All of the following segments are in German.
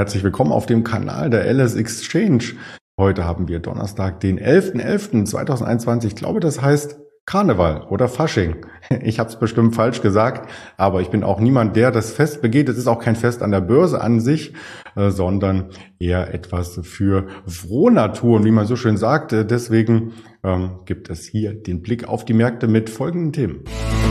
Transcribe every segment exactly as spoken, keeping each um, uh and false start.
Herzlich willkommen auf dem Kanal der L S Exchange. Heute haben wir Donnerstag, den elften elften zweitausendeinundzwanzig. Ich glaube, das heißt Karneval oder Fasching. Ich habe es bestimmt falsch gesagt, aber ich bin auch niemand, der das Fest begeht. Es ist auch kein Fest an der Börse an sich, äh, sondern eher etwas für Frohnaturen, wie man so schön sagt. Deswegen ähm, gibt es hier den Blick auf die Märkte mit folgenden Themen.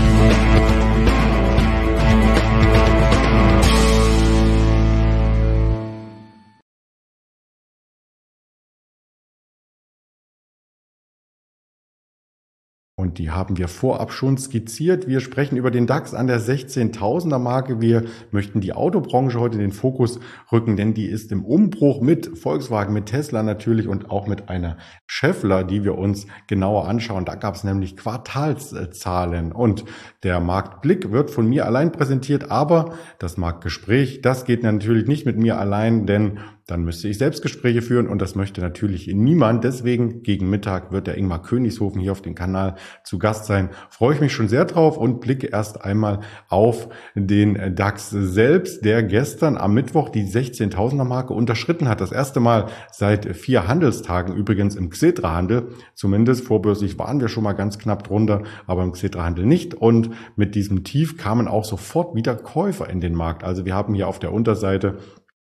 Und die haben wir vorab schon skizziert. Wir sprechen über den DAX an der sechzehntausender Marke. Wir möchten die Autobranche heute in den Fokus rücken, denn die ist im Umbruch mit Volkswagen, mit Tesla natürlich und auch mit einer Schaeffler, die wir uns genauer anschauen. Da gab es nämlich Quartalszahlen und der Marktblick wird von mir allein präsentiert, aber das Marktgespräch, das geht natürlich nicht mit mir allein, denn dann müsste ich Selbstgespräche führen und das möchte natürlich niemand. Deswegen gegen Mittag wird der Ingmar Königshofen hier auf dem Kanal zu Gast sein. Freue ich mich schon sehr drauf und blicke erst einmal auf den DAX selbst, der gestern am Mittwoch die sechzehntausender Marke unterschritten hat. Das erste Mal seit vier Handelstagen übrigens im Xetra-Handel. Zumindest vorbörslich waren wir schon mal ganz knapp drunter, aber im Xetra-Handel nicht. Und mit diesem Tief kamen auch sofort wieder Käufer in den Markt. Also wir haben hier auf der Unterseite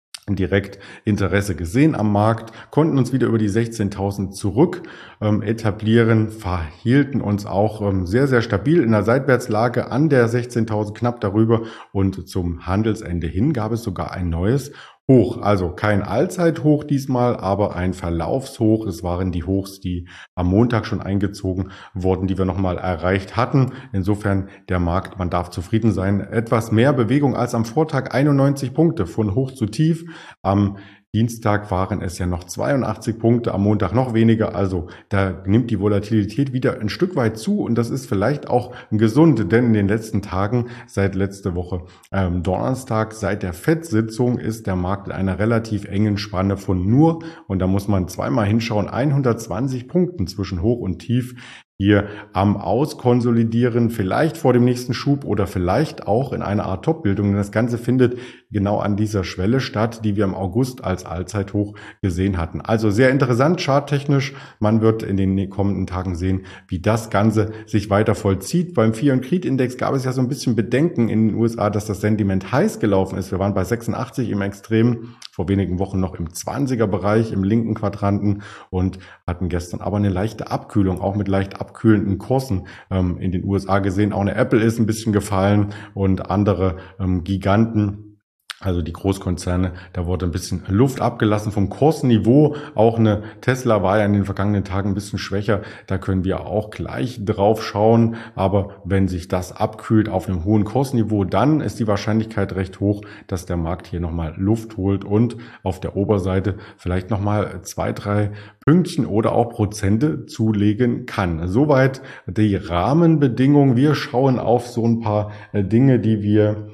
direkt Interesse gesehen am Markt, konnten uns wieder über die sechzehntausend zurück ähm, etablieren, verhielten uns auch ähm, sehr, sehr stabil in der Seitwärtslage an der sechzehntausend, knapp darüber, und zum Handelsende hin gab es sogar ein neues Hoch, also kein Allzeithoch diesmal, aber ein Verlaufshoch. Es waren die Hochs, die am Montag schon eingezogen wurden, die wir nochmal erreicht hatten. Insofern der Markt, man darf zufrieden sein. Etwas mehr Bewegung als am Vortag, einundneunzig Punkte von hoch zu tief. Am Dienstag waren es ja noch zweiundachtzig Punkte, am Montag noch weniger. Also da nimmt die Volatilität wieder ein Stück weit zu und das ist vielleicht auch gesund, denn in den letzten Tagen, seit letzte Woche ähm, Donnerstag, seit der Fed-Sitzung ist der Markt in einer relativ engen Spanne von nur, und da muss man zweimal hinschauen, hundertzwanzig Punkten zwischen Hoch und Tief hier am Auskonsolidieren, vielleicht vor dem nächsten Schub oder vielleicht auch in einer Art Top-Bildung. Denn das Ganze findet genau an dieser Schwelle statt, die wir im August als Allzeithoch gesehen hatten. Also sehr interessant, charttechnisch. Man wird in den kommenden Tagen sehen, wie das Ganze sich weiter vollzieht. Beim Fear and Greed Index gab es ja so ein bisschen Bedenken in den U S A, dass das Sentiment heiß gelaufen ist. Wir waren bei sechsundachtzig im Extrem, vor wenigen Wochen noch im zwanziger Bereich, im linken Quadranten, und hatten gestern aber eine leichte Abkühlung, auch mit leicht abkühlenden Kursen ähm, in den U S A gesehen. Auch eine Apple ist ein bisschen gefallen und andere ähm, Giganten. Also die Großkonzerne, da wurde ein bisschen Luft abgelassen vom Kursniveau. Auch eine Tesla war ja in den vergangenen Tagen ein bisschen schwächer. Da können wir auch gleich drauf schauen. Aber wenn sich das abkühlt auf einem hohen Kursniveau, dann ist die Wahrscheinlichkeit recht hoch, dass der Markt hier nochmal Luft holt und auf der Oberseite vielleicht nochmal zwei, drei Pünktchen oder auch Prozente zulegen kann. Soweit die Rahmenbedingungen. Wir schauen auf so ein paar Dinge, die wir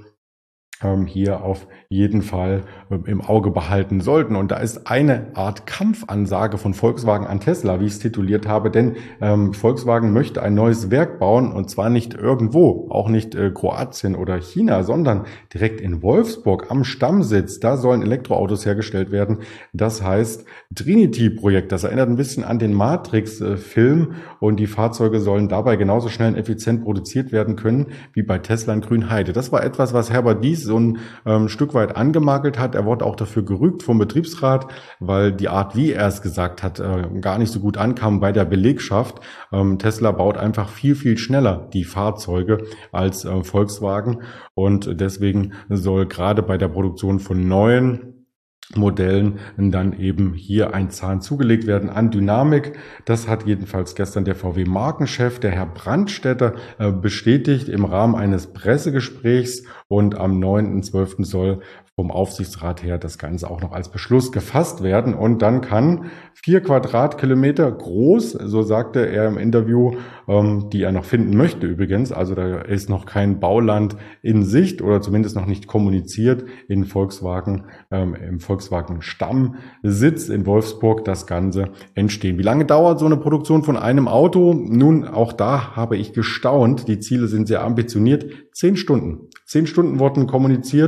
hier auf jeden Fall im Auge behalten sollten. Und da ist eine Art Kampfansage von Volkswagen an Tesla, wie ich es tituliert habe, denn ähm, Volkswagen möchte ein neues Werk bauen, und zwar nicht irgendwo, auch nicht äh, Kroatien oder China, sondern direkt in Wolfsburg am Stammsitz. Da sollen Elektroautos hergestellt werden. Das heißt Trinity-Projekt. Das erinnert ein bisschen an den Matrix-Film, und die Fahrzeuge sollen dabei genauso schnell und effizient produziert werden können wie bei Tesla in Grünheide. Das war etwas, was Herbert Diess so ein ähm, Stück weit angemakelt hat. Er wurde auch dafür gerügt vom Betriebsrat, weil die Art, wie er es gesagt hat, äh, gar nicht so gut ankam bei der Belegschaft. Ähm, Tesla baut einfach viel, viel schneller die Fahrzeuge als äh, Volkswagen, und deswegen soll gerade bei der Produktion von neuen Modellen dann eben hier ein Zahn zugelegt werden an Dynamik. Das hat jedenfalls gestern der V W-Markenchef, der Herr Brandstätter, bestätigt im Rahmen eines Pressegesprächs, und am neunten zwölften soll vom Aufsichtsrat her das Ganze auch noch als Beschluss gefasst werden, und dann kann vier Quadratkilometer groß, so sagte er im Interview, ähm, die er noch finden möchte übrigens, also da ist noch kein Bauland in Sicht oder zumindest noch nicht kommuniziert, in Volkswagen, ähm, im Volkswagen Stammsitz in Wolfsburg das Ganze entstehen. Wie lange dauert so eine Produktion von einem Auto? Nun, auch da habe ich gestaunt, die Ziele sind sehr ambitioniert. Zehn Stunden. Zehn Stunden wurden kommuniziert.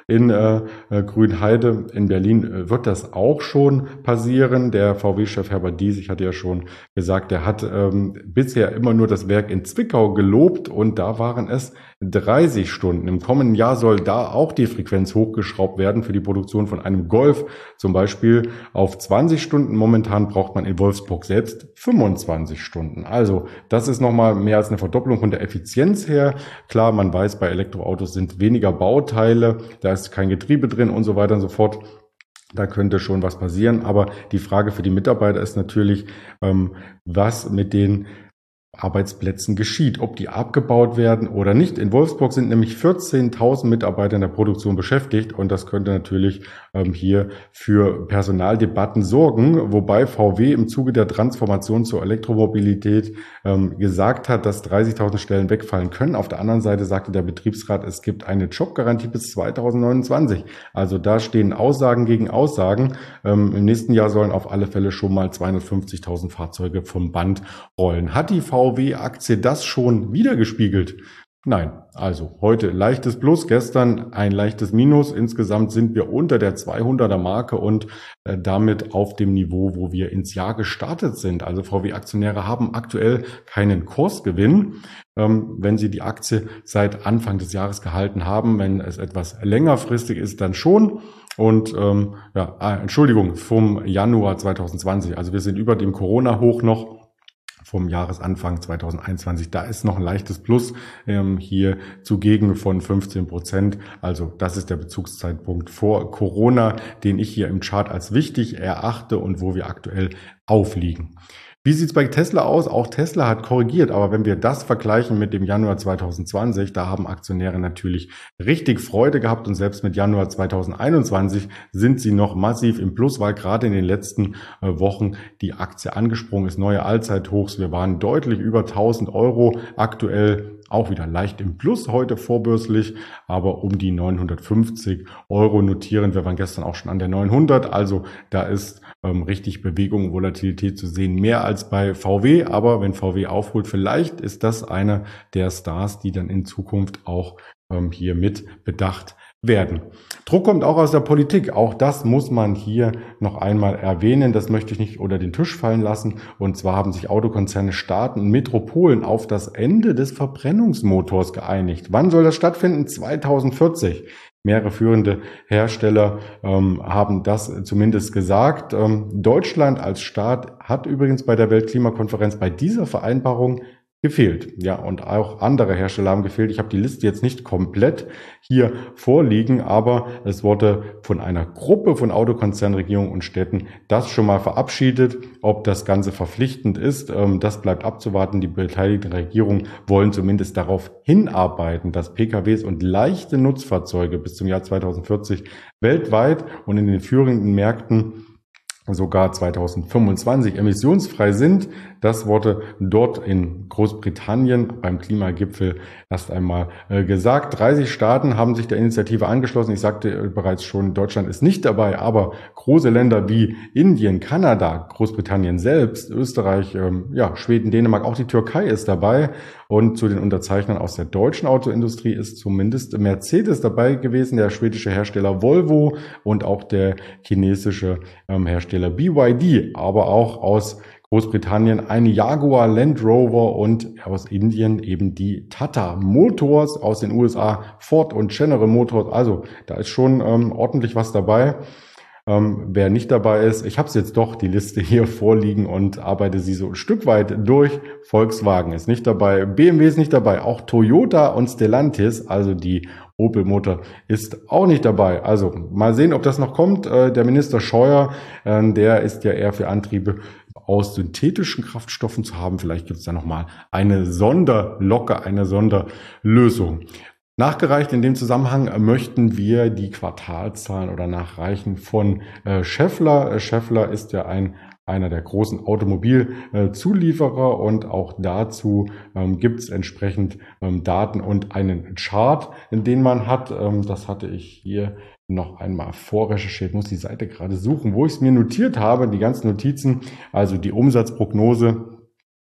in äh, Grünheide in Berlin äh, wird das auch schon passieren. Der V W-Chef Herbert Dies, ich hatte ja schon gesagt, der hat ähm, bisher immer nur das Werk in Zwickau gelobt und da waren es dreißig Stunden. Im kommenden Jahr soll da auch die Frequenz hochgeschraubt werden für die Produktion von einem Golf, zum Beispiel auf zwanzig Stunden. Momentan braucht man in Wolfsburg selbst fünfundzwanzig Stunden. Also das ist nochmal mehr als eine Verdopplung von der Effizienz her. Klar, man weiß, bei Elektroautos sind weniger Bauteile, da ist kein Getriebe drin und so weiter und so fort. Da könnte schon was passieren. Aber die Frage für die Mitarbeiter ist natürlich, ähm, was mit den Arbeitsplätzen geschieht, ob die abgebaut werden oder nicht. In Wolfsburg sind nämlich vierzehntausend Mitarbeiter in der Produktion beschäftigt und das könnte natürlich ähm, hier für Personaldebatten sorgen, wobei V W im Zuge der Transformation zur Elektromobilität ähm, gesagt hat, dass dreißigtausend Stellen wegfallen können. Auf der anderen Seite sagte der Betriebsrat, es gibt eine Jobgarantie bis zweitausendneunundzwanzig. Also da stehen Aussagen gegen Aussagen. Ähm, im nächsten Jahr sollen auf alle Fälle schon mal zweihundertfünfzigtausend Fahrzeuge vom Band rollen. Hat die V W-Aktie das schon wiedergespiegelt? Nein, also heute leichtes Plus, gestern ein leichtes Minus. Insgesamt sind wir unter der zweihunderter Marke und äh, damit auf dem Niveau, wo wir ins Jahr gestartet sind. Also V W-Aktionäre haben aktuell keinen Kursgewinn, ähm, wenn sie die Aktie seit Anfang des Jahres gehalten haben. Wenn es etwas längerfristig ist, dann schon. Und ähm, ja, äh, Entschuldigung, vom Januar zweitausendzwanzig. Also wir sind über dem Corona-Hoch noch vom Jahresanfang zweitausendeinundzwanzig. Da ist noch ein leichtes Plus ähm, hier zugegen von fünfzehn Prozent. Also das ist der Bezugszeitpunkt vor Corona, den ich hier im Chart als wichtig erachte und wo wir aktuell aufliegen. Wie sieht's bei Tesla aus? Auch Tesla hat korrigiert, aber wenn wir das vergleichen mit dem Januar zweitausendzwanzig, da haben Aktionäre natürlich richtig Freude gehabt und selbst mit Januar zweitausendeinundzwanzig sind sie noch massiv im Plus, weil gerade in den letzten äh, Wochen die Aktie angesprungen ist, neue Allzeithochs. Wir waren deutlich über tausend Euro, aktuell auch wieder leicht im Plus heute vorbörslich, aber um die neunhundertfünfzig Euro notieren. Wir waren gestern auch schon an der neunhundert, also da ist ähm, richtig Bewegung und Volatilität zu sehen, mehr als bei V W, aber wenn V W aufholt, vielleicht ist das einer der Stars, die dann in Zukunft auch ähm, hier mit bedacht werden. Druck kommt auch aus der Politik. Auch das muss man hier noch einmal erwähnen. Das möchte ich nicht unter den Tisch fallen lassen. Und zwar haben sich Autokonzerne, Staaten und Metropolen auf das Ende des Verbrennungsmotors geeinigt. Wann soll das stattfinden? zweitausendvierzig. Mehrere führende Hersteller ähm, haben das zumindest gesagt. Ähm, Deutschland als Staat hat übrigens bei der Weltklimakonferenz bei dieser Vereinbarung gefehlt. Ja, und auch andere Hersteller haben gefehlt. Ich habe die Liste jetzt nicht komplett hier vorliegen, aber es wurde von einer Gruppe von Autokonzernen, Regierungen und Städten das schon mal verabschiedet. Ob das Ganze verpflichtend ist, das bleibt abzuwarten. Die beteiligten Regierungen wollen zumindest darauf hinarbeiten, dass P K Ws und leichte Nutzfahrzeuge bis zum Jahr zweitausendvierzig weltweit und in den führenden Märkten sogar zweitausendfünfundzwanzig emissionsfrei sind. Das wurde dort in Großbritannien beim Klimagipfel erst einmal äh, gesagt. dreißig Staaten haben sich der Initiative angeschlossen. Ich sagte äh, bereits schon, Deutschland ist nicht dabei, aber große Länder wie Indien, Kanada, Großbritannien selbst, Österreich, ähm, ja, Schweden, Dänemark, auch die Türkei ist dabei. Und zu den Unterzeichnern aus der deutschen Autoindustrie ist zumindest Mercedes dabei gewesen, der schwedische Hersteller Volvo und auch der chinesische ähm, Hersteller B Y D, aber auch aus Großbritannien ein Jaguar Land Rover und aus Indien eben die Tata Motors, aus den U S A Ford und General Motors. Also da ist schon ähm, ordentlich was dabei. Ähm, wer nicht dabei ist, ich habe es jetzt doch die Liste hier vorliegen und arbeite sie so ein Stück weit durch. Volkswagen ist nicht dabei, B M W ist nicht dabei, auch Toyota und Stellantis, also die Opel Motor, ist auch nicht dabei. Also mal sehen, ob das noch kommt. Äh, der Minister Scheuer, äh, der ist ja eher für Antriebe aus synthetischen Kraftstoffen zu haben. Vielleicht gibt es da nochmal eine Sonderlocke, eine Sonderlösung. Nachgereicht in dem Zusammenhang möchten wir die Quartalzahlen oder nachreichen von äh, Schaeffler. Schaeffler ist ja ein einer der großen Automobilzulieferer und auch dazu ähm, gibt es entsprechend ähm, Daten und einen Chart, in den man hat. Ähm, das hatte ich hier noch einmal vorrecherchiert, muss die Seite gerade suchen, wo ich es mir notiert habe, die ganzen Notizen, also die Umsatzprognose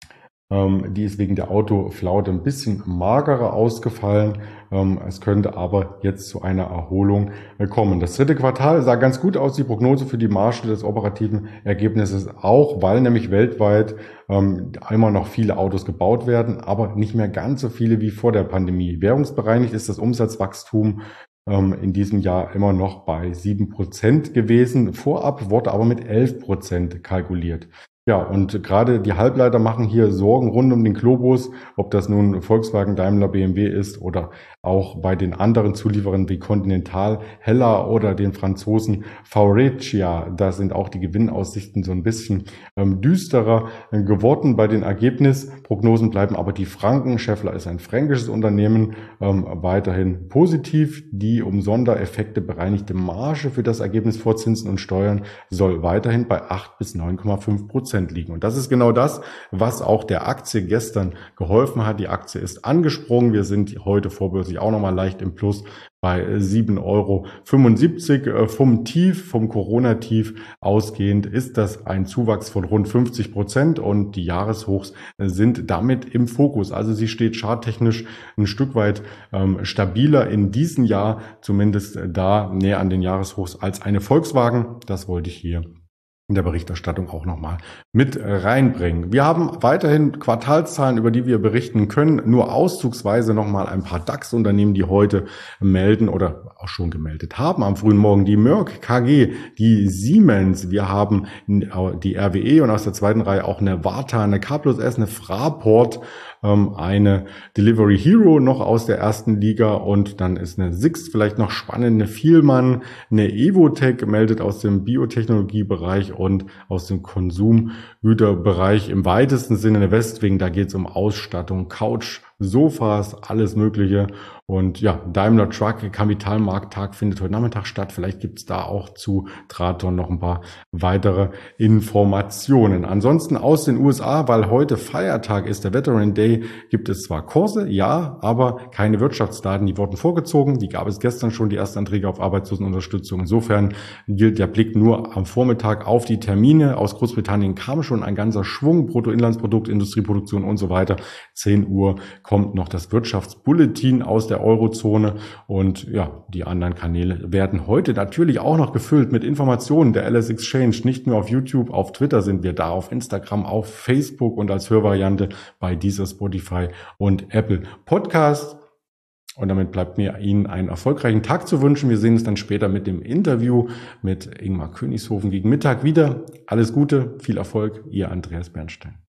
Die ist wegen der Autoflaute ein bisschen magerer ausgefallen. Es könnte aber jetzt zu einer Erholung kommen. Das dritte Quartal sah ganz gut aus, die Prognose für die Marge des operativen Ergebnisses auch, weil nämlich weltweit immer noch viele Autos gebaut werden, aber nicht mehr ganz so viele wie vor der Pandemie. Währungsbereinigt ist das Umsatzwachstum in diesem Jahr immer noch bei sieben Prozent gewesen. Vorab wurde aber mit elf Prozent kalkuliert. Ja, und gerade die Halbleiter machen hier Sorgen rund um den Globus, ob das nun Volkswagen, Daimler, B M W ist oder auch bei den anderen Zulieferern wie Continental, Hella oder den Franzosen Faurecia. Da sind auch die Gewinnaussichten so ein bisschen ähm, düsterer geworden. Bei den Ergebnisprognosen bleiben aber die Franken, Schaeffler ist ein fränkisches Unternehmen, ähm, weiterhin positiv. Die um Sondereffekte bereinigte Marge für das Ergebnis vor Zinsen und Steuern soll weiterhin bei acht bis neun Komma fünf Prozent liegen. Und das ist genau das, was auch der Aktie gestern geholfen hat. Die Aktie ist angesprungen. Wir sind heute vorbörslich auch nochmal leicht im Plus bei sieben Euro fünfundsiebzig. Vom Tief, vom Corona-Tief ausgehend ist das ein Zuwachs von rund fünfzig Prozent und die Jahreshochs sind damit im Fokus. Also sie steht charttechnisch ein Stück weit ähm, stabiler in diesem Jahr, zumindest da näher an den Jahreshochs als eine Volkswagen. Das wollte ich hier in der Berichterstattung auch nochmal mit reinbringen. Wir haben weiterhin Quartalszahlen, über die wir berichten können. Nur auszugsweise nochmal ein paar DAX-Unternehmen, die heute melden oder auch schon gemeldet haben. Am frühen Morgen die Merck K G, die Siemens, wir haben die R W E und aus der zweiten Reihe auch eine Varta, eine K plus S, eine Fraport, eine Delivery Hero noch aus der ersten Liga und dann ist eine Sixt vielleicht noch spannend, eine Vielmann, eine Evotech meldet aus dem Biotechnologiebereich und aus dem Konsumgüterbereich im weitesten Sinne eine Westwing. Da geht es um Ausstattung, Couch, Sofas, alles Mögliche. Und ja, Daimler Truck Kapitalmarkttag findet heute Nachmittag statt. Vielleicht gibt es da auch zu Traton noch ein paar weitere Informationen. Ansonsten aus den U S A, weil heute Feiertag ist, der Veteran Day, gibt es zwar Kurse, ja, aber keine Wirtschaftsdaten, die wurden vorgezogen. Die gab es gestern schon, die ersten Anträge auf Arbeitslosenunterstützung. Insofern gilt der Blick nur am Vormittag auf die Termine. Aus Großbritannien kam schon ein ganzer Schwung, Bruttoinlandsprodukt, Industrieproduktion und so weiter. zehn Uhr kommt noch das Wirtschaftsbulletin aus der Eurozone und ja, die anderen Kanäle werden heute natürlich auch noch gefüllt mit Informationen der L S Exchange. Nicht nur auf YouTube, auf Twitter sind wir da, auf Instagram, auf Facebook und als Hörvariante bei dieser Spotify und Apple Podcast. Und damit bleibt mir Ihnen einen erfolgreichen Tag zu wünschen. Wir sehen uns dann später mit dem Interview mit Ingmar Königshofen gegen Mittag wieder. Alles Gute, viel Erfolg, Ihr Andreas Bernstein.